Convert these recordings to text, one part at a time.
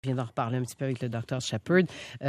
Je viens d'en reparler un petit peu avec le Dr Shepherd.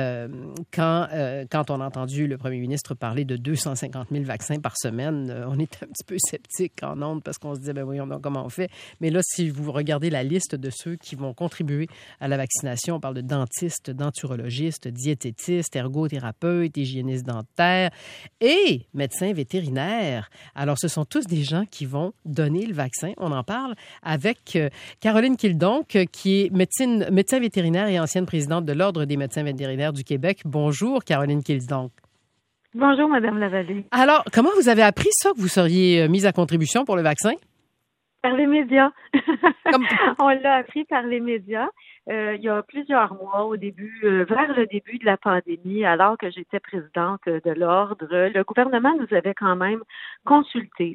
Quand on a entendu le premier ministre parler de 250 000 vaccins par semaine, on était un petit peu sceptique en ondes parce qu'on se disait, voyons donc comment on fait. Mais là, si vous regardez la liste de ceux qui vont contribuer à la vaccination, on parle de dentistes, denturologistes, diététistes, ergothérapeutes, hygiénistes dentaires et médecins vétérinaires. Alors, ce sont tous des gens qui vont donner le vaccin. On en parle avec Caroline Kildonck, qui est médecin vétérinaire et ancienne présidente de l'Ordre des médecins vétérinaires du Québec. Bonjour, Caroline Kildonck. Bonjour, Madame Lavallée. Alors, comment vous avez appris ça, que vous seriez mise à contribution pour le vaccin? Par les médias. On l'a appris par les médias. Il y a plusieurs mois, vers le début de la pandémie, alors que j'étais présidente de l'Ordre, le gouvernement nous avait quand même consulté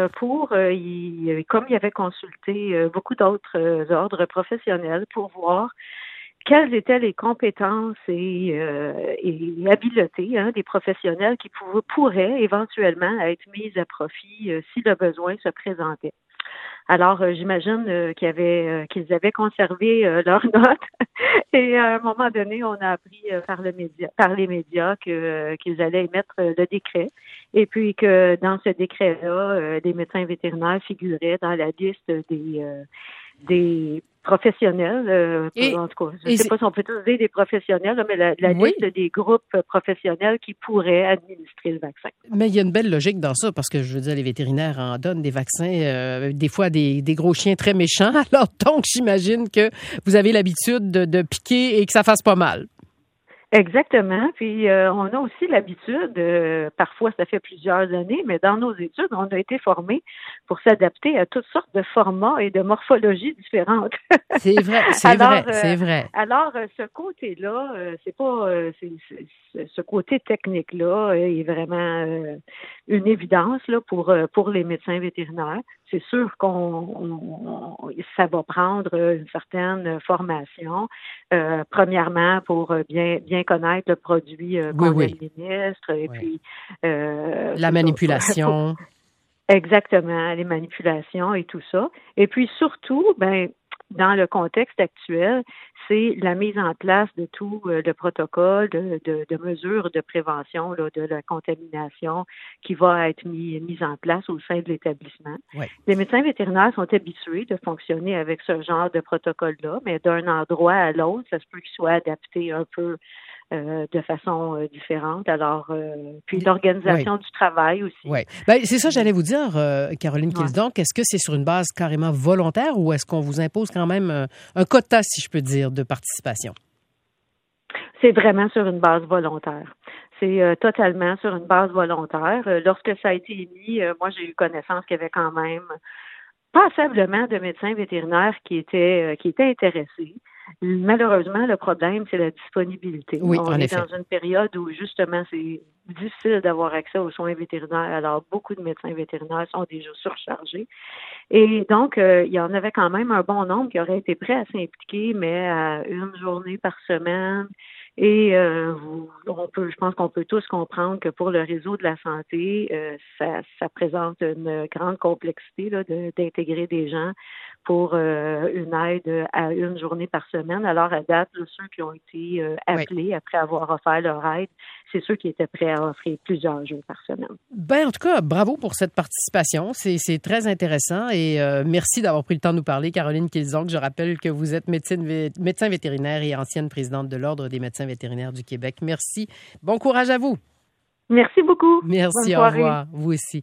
comme il avait consulté beaucoup d'autres ordres professionnels pour voir quelles étaient les compétences et habiletés des professionnels qui pourraient éventuellement être mises à profit si le besoin se présentait. Alors, j'imagine qu'ils avaient conservé leurs notes et à un moment donné, on a appris par les médias qu'ils allaient émettre le décret et puis que dans ce décret-là, les médecins vétérinaires figuraient dans la liste des professionnels, en tout cas, je ne sais pas si on peut utiliser des professionnels, mais la liste des groupes professionnels qui pourraient administrer le vaccin. Mais il y a une belle logique dans ça, parce que je veux dire, les vétérinaires en donnent des vaccins, des fois des gros chiens très méchants. Alors donc, j'imagine que vous avez l'habitude de piquer et que ça fasse pas mal. Exactement. Puis on a aussi l'habitude, parfois ça fait plusieurs années, mais dans nos études, on a été formés pour s'adapter à toutes sortes de formats et de morphologies différentes. C'est vrai, c'est vrai. Alors, ce côté-là, ce côté technique-là est vraiment une évidence là pour les médecins vétérinaires. C'est sûr ça va prendre une certaine formation. Premièrement, pour bien connaître le produit qu'on administre et puis la manipulation. Exactement, les manipulations et tout ça. Et puis surtout, dans le contexte actuel, c'est la mise en place de tout le protocole de mesures de prévention de la contamination qui va être mis en place au sein de l'établissement. Ouais. Les médecins vétérinaires sont habitués de fonctionner avec ce genre de protocole-là, mais d'un endroit à l'autre, ça se peut qu'il soit adapté un peu de façon différente. Alors, puis l'organisation du travail aussi. Oui. C'est ça, j'allais vous dire, Caroline Kildonck. Est-ce que c'est sur une base carrément volontaire ou est-ce qu'on vous impose quand même un quota, si je peux dire, de participation? C'est vraiment sur une base volontaire. C'est totalement sur une base volontaire. Lorsque ça a été émis, moi, j'ai eu connaissance qu'il y avait quand même passablement de médecins vétérinaires qui étaient intéressés. Malheureusement, le problème, c'est la disponibilité. Oui, on est dans une période où, justement, c'est difficile d'avoir accès aux soins vétérinaires. Alors, beaucoup de médecins vétérinaires sont déjà surchargés. Et donc, il y en avait quand même un bon nombre qui auraient été prêts à s'impliquer, mais à une journée par semaine. Et je pense qu'on peut tous comprendre que pour le réseau de la santé, ça présente une grande complexité là, d'intégrer des gens pour une aide à une journée par semaine. Alors, à date, ceux qui ont été appelés après avoir offert leur aide, c'est ceux qui étaient prêts à offrir plusieurs jours par semaine. En tout cas, bravo pour cette participation. C'est très intéressant et merci d'avoir pris le temps de nous parler, Caroline Kildonck. Je rappelle que vous êtes médecin vétérinaire et ancienne présidente de l'Ordre des médecins vétérinaires du Québec. Merci. Bon courage à vous. Merci beaucoup. Merci, Bonne soirée. Au revoir. Vous aussi.